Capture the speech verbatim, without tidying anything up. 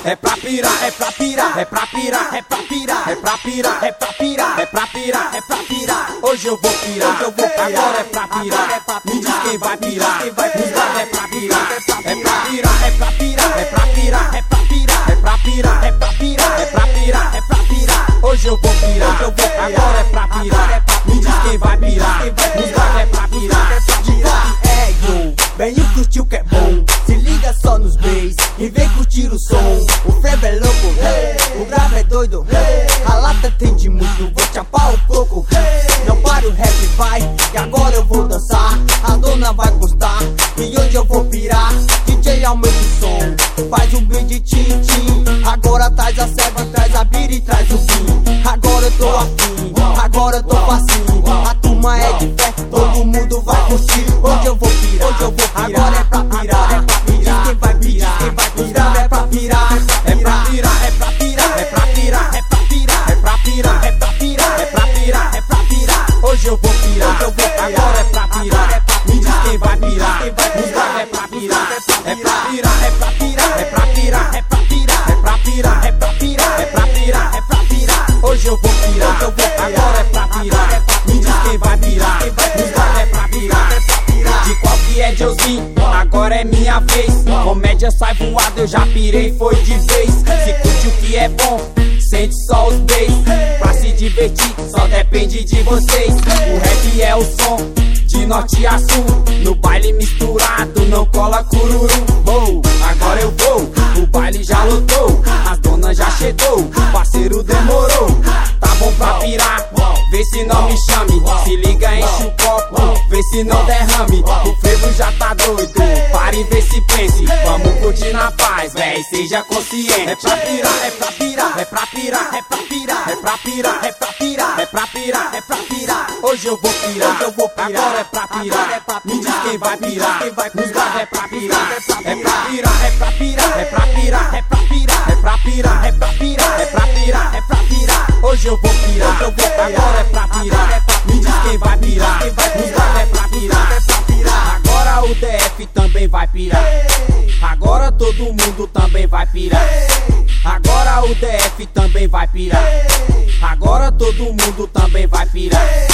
É pra pirar, é pra pirar, é pra pirar, é pra pirar, é pra pirar, é pra pirar, é pra pirar, é pra pirar. Hoje eu vou pirar, hoje eu vou pirar. Agora é pra pirar, me diz quem vai pirar. Nos bares é pra pirar, é pra pirar, é pra pirar, é pra pirar, é pra pirar, é pra pirar, é pra pirar, é pra pirar, é pra pirar. Hoje eu vou pirar, hoje eu vou pirar. Agora é pra pirar, me diz quem vai pirar. Nos bares é pra pirar, é yo, venho curtir o que é bom. Se liga só nos bass e vem curtir o som. O frevo é louco, hey. O grave é doido, hey. A lata tem de muito, vou chapar o coco, hey. Não para o rap, vai, e agora eu vou dançar. A dona vai gostar, e hoje eu vou pirar. D J aumenta o som, faz um beat de tim-tim. Agora traz a ceva, traz a bira e traz o vinho. Agora eu tô afim, agora eu tô facinho. A turma é de fé, todo mundo vai curtir. Hoje eu vou pirar, hoje eu vou pirar. Agora é pra pirar, é pra pirar. Quem vai pirar, quem vai pirar, é pra pirar. É pra pirar, é pra pirar, é pra pirar, é pra pirar, é pra pirar, é pra pirar, é pra pirar, é pra pirar. Hoje eu vou pirar, hoje eu vou pirar. Agora é pra pirar, me diz quem vai pirar. Nos bares é pra pirar, é pra pirar, é pra pirar, é pra pirar, é pra pirar, é pra pirar, é pra pirar, é pra pirar, é pra pirar. Hoje eu vou pirar, hoje eu vou pirar. Agora é pra pirar, me diz quem vai pirar. Nos bares é pra pirar. De qual que é Josinho, agora é minha vez. Comédia sai voada, eu já pirei, foi de vez. Se curte o que é bom, sente só os bass. Pra se divertir, só depende de vocês. O rap é o som, de norte a sul. No baile misturado, não cola cururu. Oh, agora eu vou, o baile já lotou. As donas já chegou, o parceiro demorou. Tá bom pra pirar, vê se não me chame. Se liga, enche o copo, vê se não derrame. O frevo já tá doido, pare e vê se pense. Vamos curtir na paz, véi, seja consciente. É pra pirar, é pra pirar, é pra pirar, é pra pirar, é pra pirar, é pra pirar, é pra pirar, é pra pirar. Hoje eu vou pirar, hoje eu vou pirar. Agora é pra pirar, me diz quem vai pirar. Nos bares é pra pirar, é pra pirar, é pra pirar, é pra pirar, é pra pirar, é pra pirar, é pra pirar, é pra pirar, é pra pirar. Hoje eu vou pirar, hoje eu vou pirar. Agora é pra pirar, me diz quem vai pirar. Nos bares é pra pirar, é pra pirar. Agora o D F também vai pirar. Agora todo mundo também vai pirar. Agora o D F também vai pirar. Agora todo mundo também vai pirar.